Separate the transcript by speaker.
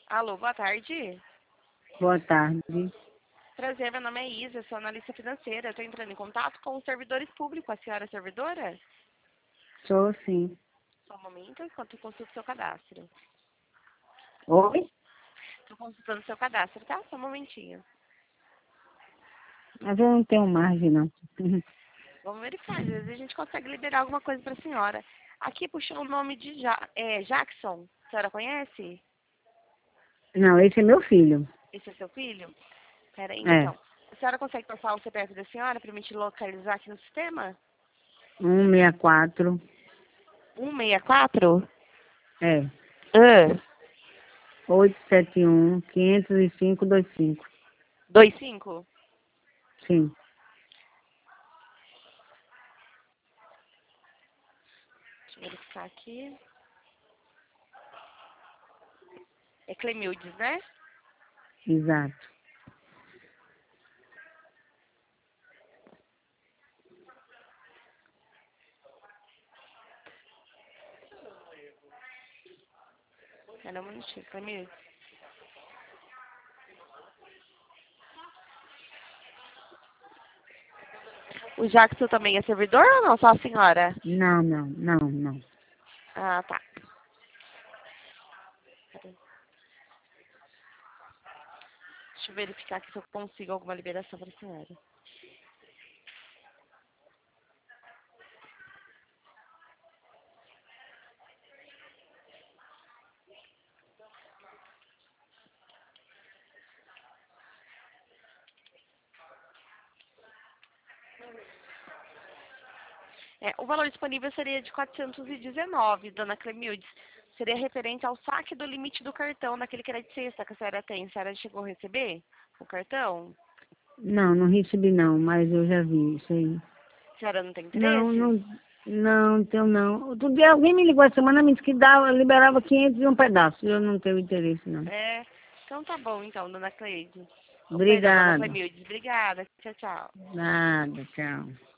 Speaker 1: Alô, boa tarde.
Speaker 2: Boa tarde.
Speaker 1: Prazer, meu nome é Isa, sou analista financeira. Estou entrando em contato com os servidores públicos. A senhora é servidora?
Speaker 2: Sou sim.
Speaker 1: Só um momento, enquanto eu consulto seu cadastro.
Speaker 2: Oi?
Speaker 1: Estou consultando seu cadastro, tá? Só um momentinho.
Speaker 2: Mas eu não tenho margem, não.
Speaker 1: Vamos verificar, às vezes a gente consegue liberar alguma coisa para a senhora. Aqui puxou o nome de Jackson. A senhora conhece?
Speaker 2: Não, esse é meu filho.
Speaker 1: Esse é seu filho? Peraí,
Speaker 2: É.
Speaker 1: então. A senhora consegue passar o CPF da senhora para me te localizar aqui no sistema?
Speaker 2: 164.
Speaker 1: 164?
Speaker 2: É.
Speaker 1: Ah.
Speaker 2: 871 505 25.
Speaker 1: 25?
Speaker 2: Sim.
Speaker 1: Deixa eu verificar aqui. É Clemildes, né?
Speaker 2: Exato.
Speaker 1: Era um minutinho, Clemildes. O Jackson também é servidor ou não? Só a senhora?
Speaker 2: Não, não, não, não.
Speaker 1: Ah, tá. Deixa eu verificar aqui se eu consigo alguma liberação para a senhora. O valor disponível seria de 419, dona Clemildes. Seria referente ao saque do limite do cartão naquele crédito sexta que a senhora tem. A senhora chegou a receber o cartão?
Speaker 2: Não, não recebi não, mas eu já vi isso aí.
Speaker 1: A senhora não tem
Speaker 2: Não,
Speaker 1: interesse?
Speaker 2: não, não tenho não. Outro dia alguém me ligou essa semana, me disse que dava, liberava 500 e um pedaço. Eu não tenho interesse não.
Speaker 1: Então tá bom, então, dona Cleide. Oh, perdão, dona
Speaker 2: Obrigada.
Speaker 1: Clemildes. Obrigada. Tchau, tchau.
Speaker 2: Nada, tchau.